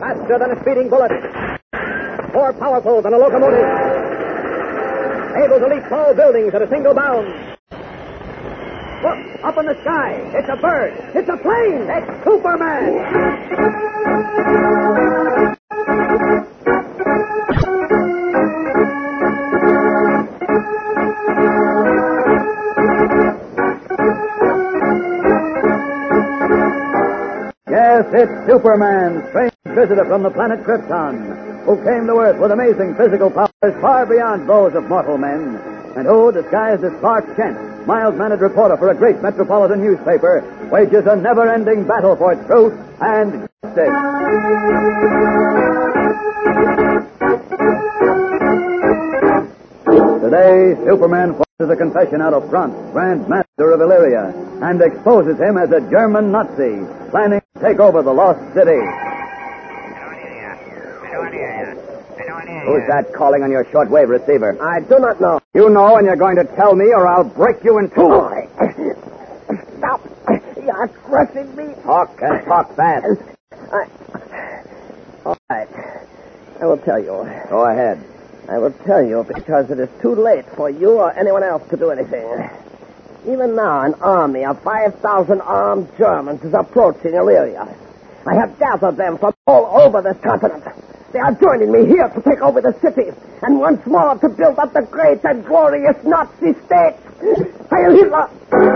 Faster than a speeding bullet. More powerful than a locomotive. Able to leap tall buildings at a single bound. Look, up in the sky. It's a bird. It's a plane. It's Superman. Yes, it's Superman, strange visitor from the planet Krypton, who came to Earth with amazing physical powers far beyond those of mortal men, and who, disguised as Clark Kent, mild-mannered reporter for a great metropolitan newspaper, wages a never-ending battle for truth and justice. Today, Superman forces a confession out of front, Grand Master of Illyria, and exposes him as a German Nazi, planning to take over the lost city. Who's that calling on your shortwave receiver? I do not know. You know, and you're going to tell me, or I'll break you in two. Stop. You're crushing me. Talk and talk fast. All right. I will tell you. Go ahead. I will tell you because it is too late for you or anyone else to do anything. Even now, an army of 5,000 armed Germans is approaching Illyria. I have gathered them from all over this continent. They are joining me here to take over the city and once more to build up the great and glorious Nazi state. Heil Hitler!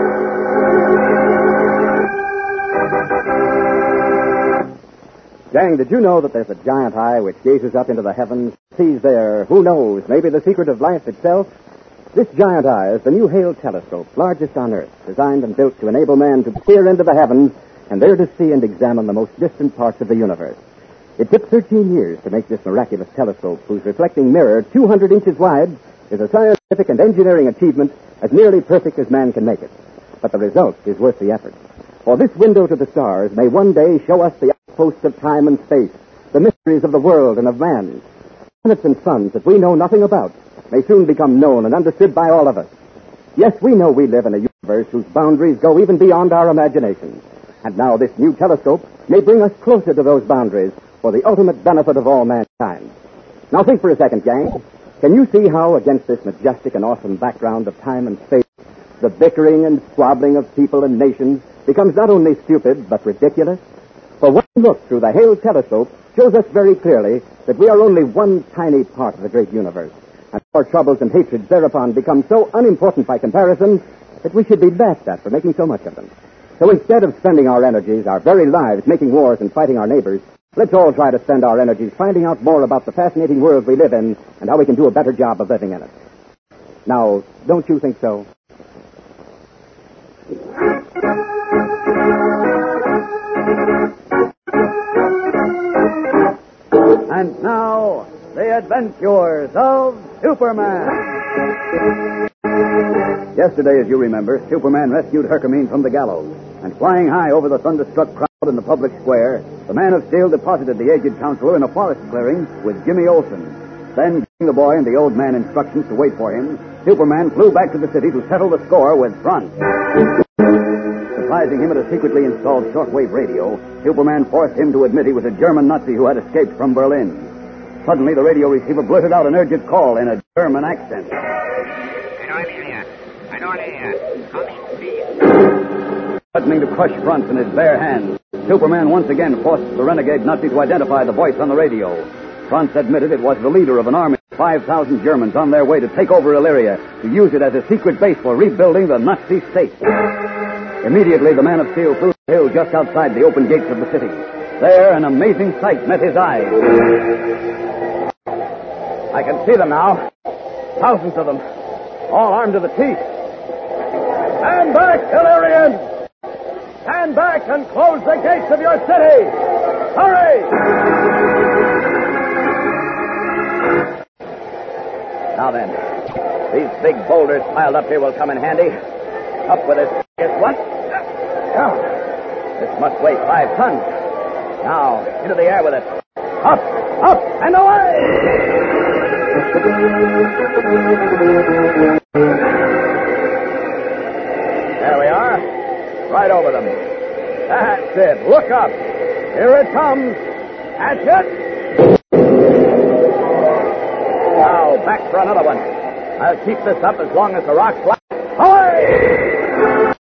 Gang, did you know that there's a giant eye which gazes up into the heavens, sees there, who knows, maybe the secret of life itself? This giant eye is the new Hale telescope, largest on Earth, designed and built to enable man to peer into the heavens and there to see and examine the most distant parts of the universe. It took 13 years to make this miraculous telescope, whose reflecting mirror, 200 inches wide, is a scientific and engineering achievement as nearly perfect as man can make it. But the result is worth the effort. For this window to the stars may one day show us the outposts of time and space, the mysteries of the world and of man. Planets and suns that we know nothing about may soon become known and understood by all of us. Yes, we know we live in a universe whose boundaries go even beyond our imagination. And now this new telescope may bring us closer to those boundaries for the ultimate benefit of all mankind. Now think for a second, gang. Can you see how, against this majestic and awesome background of time and space, the bickering and squabbling of people and nations becomes not only stupid, but ridiculous? For one look through the Hale telescope shows us very clearly that we are only one tiny part of the great universe, and our troubles and hatreds thereupon become so unimportant by comparison that we should be laughed at for making so much of them. So instead of spending our energies, our very lives, making wars and fighting our neighbors, let's all try to spend our energies finding out more about the fascinating world we live in and how we can do a better job of living in it. Now, don't you think so? And now, the adventures of Superman. Yesterday, as you remember, Superman rescued Herkimer from the gallows, and flying high over the thunderstruck crowd in the public square, the Man of Steel deposited the aged counselor in a forest clearing with Jimmy Olsen. Then, giving the boy and the old man instructions to wait for him, Superman flew back to the city to settle the score with Franz. Surprising him at a secretly installed shortwave radio, Superman forced him to admit he was a German Nazi who had escaped from Berlin. Suddenly, the radio receiver blurted out an urgent call in a German accent. Threatening to crush Franz in his bare hands, Superman once again forced the renegade Nazi to identify the voice on the radio. Franz admitted it was the leader of an army of 5,000 Germans on their way to take over Illyria, to use it as a secret base for rebuilding the Nazi state. Immediately, the Man of Steel flew to the hill just outside the open gates of the city. There, an amazing sight met his eyes. I can see them now. Thousands of them. All armed to the teeth. Stand back, Illyrians! Stand back and close the gates of your city! Hurry! Now then, these big boulders piled up here will come in handy. Up with this. Guess what? Oh, this must weigh 5 tons. Now, into the air with it. Up, up, and away! There we are. Right over them. That's it. Look up. Here it comes. That's it. Now, back for another one. I'll keep this up as long as the rock flies. Ahoy!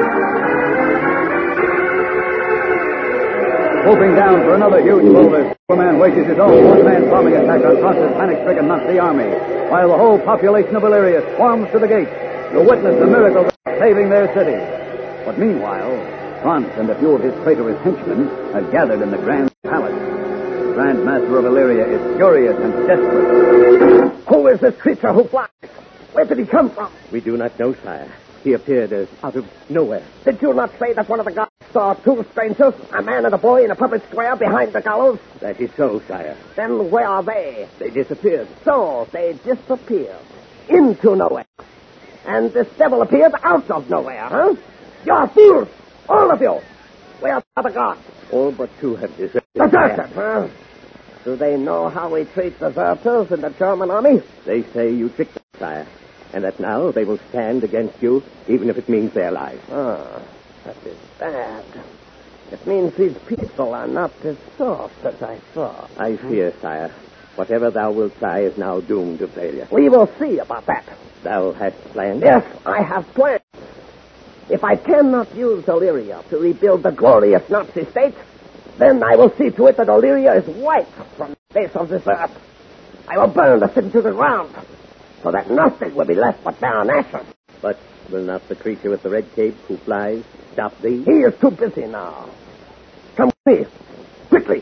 Swooping down for another huge boulder, Superman wages his own one-man bombing attack on France's panic-stricken Nazi army, while the whole population of Illyria swarms to the gates to witness the miracle of saving their city. But meanwhile, France and a few of his traitorous henchmen are gathered in the Grand Palace. The Grand Master of Illyria is furious and desperate. Who is this creature who flies? Where did he come from? We do not know, sire. He appeared as out of nowhere. Did you not say that one of the guards saw two strangers, a man and a boy, in a public square behind the gallows? That is so, sire. Then where are they? They disappeared. So they disappeared into nowhere. And this devil appeared out of nowhere, huh? You're fools, all of you. Where are the guards? All but two have deserted. Deserted, huh? Do they know how we treat deserters in the German army? They say you tricked them, sire, and that now they will stand against you, even if it means their lives. Ah, that is bad. It means these people are not as soft as I thought. I fear, sire, whatever thou wilt try is now doomed to failure. We will see about that. Thou hast planned? Yes, I have plans. If I cannot use Illyria to rebuild the glorious Nazi state, then I will see to it that Illyria is wiped from the face of this earth. I will burn the city to the ground, so that nothing will be left but barren ashes. But will not the creature with the red cape who flies stop thee? He is too busy now. Come with me, quickly.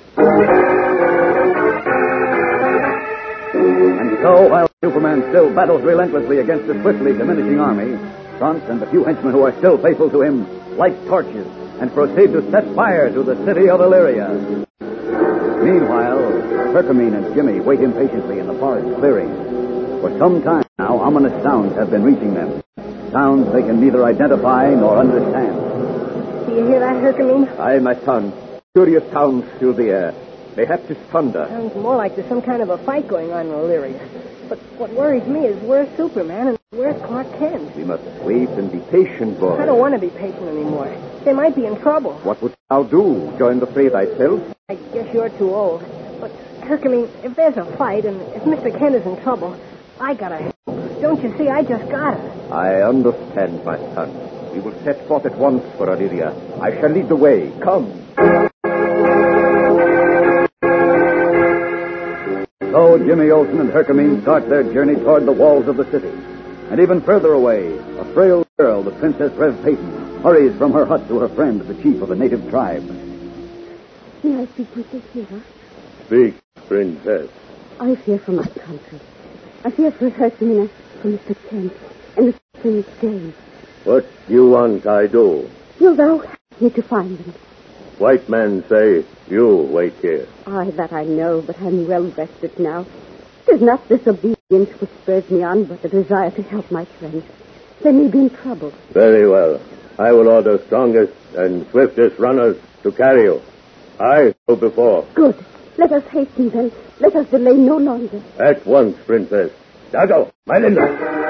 And so, while Superman still battles relentlessly against a swiftly diminishing army, France and the few henchmen who are still faithful to him light torches and proceed to set fire to the city of Illyria. Meanwhile, Hercamine and Jimmy wait impatiently in the forest clearing. For some time now, ominous sounds have been reaching them. Sounds they can neither identify nor understand. Do you hear that, Hercamine? Aye, my son. Curious sounds fill the air. Perhaps it's thunder. Sounds more like there's some kind of a fight going on in Illyria. But what worries me is where's Superman and where's Clark Kent? We must wait and be patient, boy. I don't want to be patient anymore. They might be in trouble. What would thou do? Join the fray thyself? I guess you're too old. But, Hercamine, if there's a fight and if Mr. Kent is in trouble, I gotta help. Don't you see? I just gotta. I understand, my son. We will set forth at once for Illyria. I shall lead the way. Come. So Jimmy Olsen and Hercamine start their journey toward the walls of the city. And even further away, a frail girl, the Princess Rev Peyton, hurries from her hut to her friend, the chief of a native tribe. May I speak with you, Hero? Speak, Princess. I fear for my country. I fear for Hercamine, for Mr. Kent, and the Prince James. What you want I do? Will thou help me to find them? White men say, you wait here. Aye, that I know, but I'm well rested now. 'Tis not disobedience which spurs me on, but the desire to help my friends. They may be in trouble. Very well. I will order strongest and swiftest runners to carry you. I go before. Good. Let us hasten then. Let us delay no longer. At once, Princess. Dago, my Linda.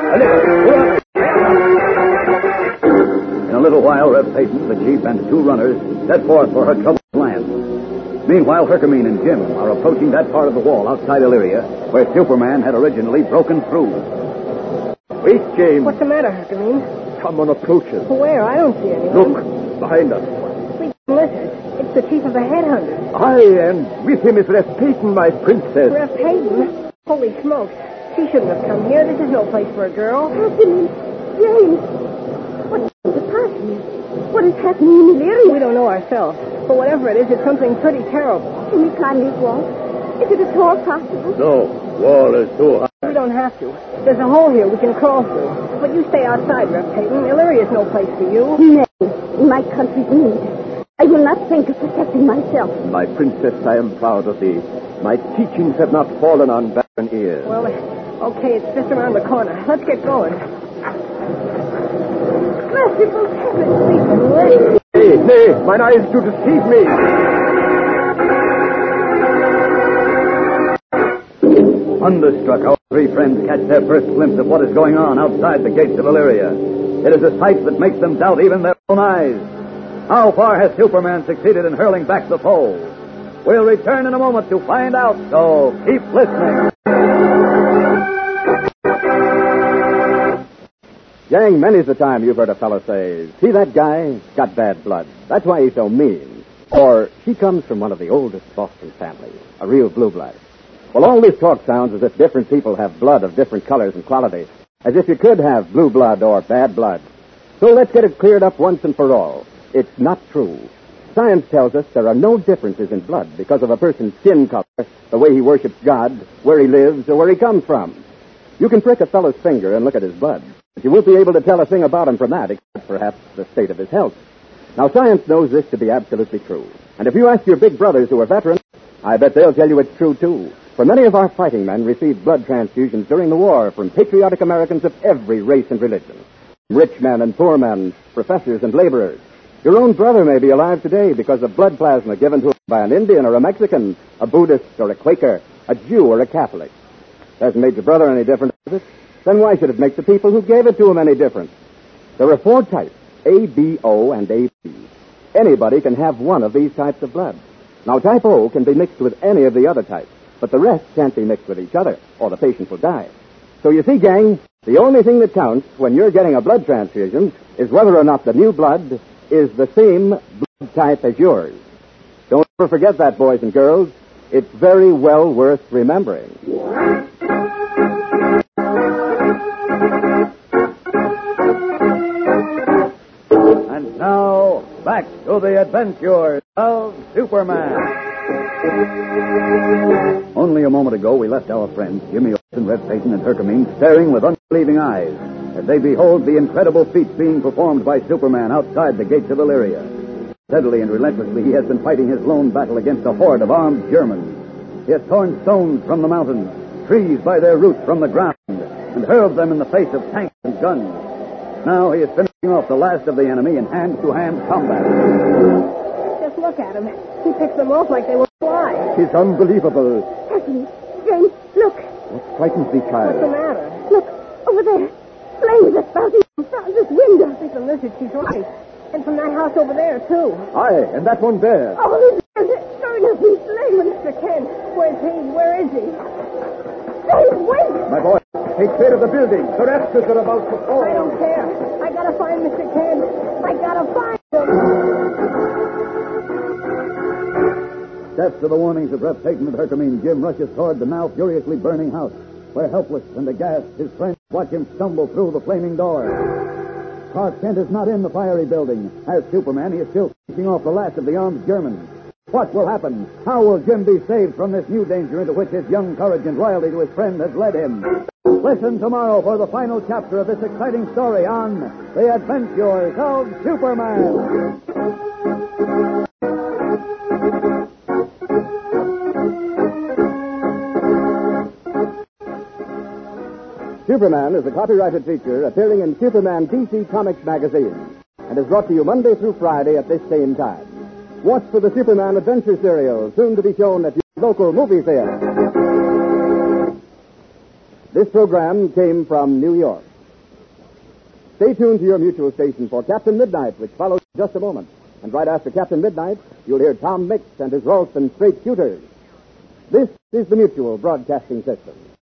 In a little while, Rev Peyton, the chief, and two runners set forth for her troubled land. Meanwhile, Hercamine and Jim are approaching that part of the wall outside Illyria where Superman had originally broken through. Wait, James. What's the matter, Hercamine? Someone approaches. Where? I don't see anyone. Look, behind us. Sleeping lizard. It's the chief of the headhunters. Aye, and with him is Rev Peyton, my princess. Rev Peyton? Holy smokes. She shouldn't have come here. This is no place for a girl. Hercamine, James, what's the party? What is happening in Illyria? We don't know ourselves. But whatever it is, it's something pretty terrible. Can we climb these walls? Is it at all possible? No, wall is too high. We don't have to. There's a hole here we can crawl through. But you stay outside, Rev Peyton. Illyria's no place for you. Nay, in my country's need. I will not think of protecting myself. My princess, I am proud of thee. My teachings have not fallen on barren ears. Well, okay, it's just around the corner. Let's get going. Merciful heavens, Nay, mine eyes do deceive me. Thunderstruck, our three friends catch their first glimpse of what is going on outside the gates of Illyria. It is a sight that makes them doubt even their own eyes. How far has Superman succeeded in hurling back the foe? We'll return in a moment to find out, so keep listening. Gang, many's the time you've heard a fellow say, see that guy? Got bad blood. That's why he's so mean. Or, she comes from one of the oldest Boston families, a real blue blood. Well, all this talk sounds as if different people have blood of different colors and qualities, as if you could have blue blood or bad blood. So let's get it cleared up once and for all. It's not true. Science tells us there are no differences in blood because of a person's skin color, the way he worships God, where he lives, or where he comes from. You can prick a fellow's finger and look at his blood, but you won't be able to tell a thing about him from that, except perhaps the state of his health. Now, science knows this to be absolutely true. And if you ask your big brothers who are veterans, I bet they'll tell you it's true, too. For many of our fighting men received blood transfusions during the war from patriotic Americans of every race and religion. Rich men and poor men, professors and laborers. Your own brother may be alive today because of blood plasma given to him by an Indian or a Mexican, a Buddhist or a Quaker, a Jew or a Catholic. Hasn't made your brother any different, does it? Then why should it make the people who gave it to him any different? There are 4 types, A, B, O, and AB. Anybody can have one of these types of blood. Now, type O can be mixed with any of the other types, but the rest can't be mixed with each other, or the patient will die. So you see, gang, the only thing that counts when you're getting a blood transfusion is whether or not the new blood is the same blood type as yours. Don't ever forget that, boys and girls. It's very well worth remembering. And now, back to the adventures of Superman. Only a moment ago, we left our friends, Jimmy Olsen, Red Peyton, and Herkimer, staring with unbelieving eyes as they behold the incredible feats being performed by Superman outside the gates of Illyria. Steadily and relentlessly, he has been fighting his lone battle against a horde of armed Germans. He has torn stones from the mountains, trees by their roots from the ground, and hurled them in the face of tanks and guns. Now he is finishing off the last of the enemy in hand-to-hand combat. Just look at him. He picks them off like they were flies. It's unbelievable. Hercules, James, look. What frightens thee, child? What's the matter? Look, over there. Flames are spouting from Francis' window. It's a lizard, she's right. And from that house over there, too. Aye, and that one there. Oh, there's going to be flames. Mr. Kent, where's he? Where is he? James, wait. My boy, take care of the building. The raptors are about to fall. I don't care. I gotta find Mr. Kent. I gotta find him. Deaf to the warnings of Red Peyton and Herkimer, Jim rushes toward the now furiously burning house, where helpless and aghast his friends watch him stumble through the flaming door. Clark Kent is not in the fiery building. As Superman, he is still finishing off the last of the armed Germans. What will happen? How will Jim be saved from this new danger into which his young courage and loyalty to his friend has led him? Listen tomorrow for the final chapter of this exciting story on The Adventures of Superman. Superman is a copyrighted feature appearing in Superman DC Comics magazine and is brought to you Monday through Friday at this same time. Watch for the Superman Adventure serial, soon to be shown at your local movie theater. This program came from New York. Stay tuned to your mutual station for Captain Midnight, which follows in just a moment. And right after Captain Midnight, you'll hear Tom Mix and his Ralston Straight Shooters. This is the Mutual Broadcasting System.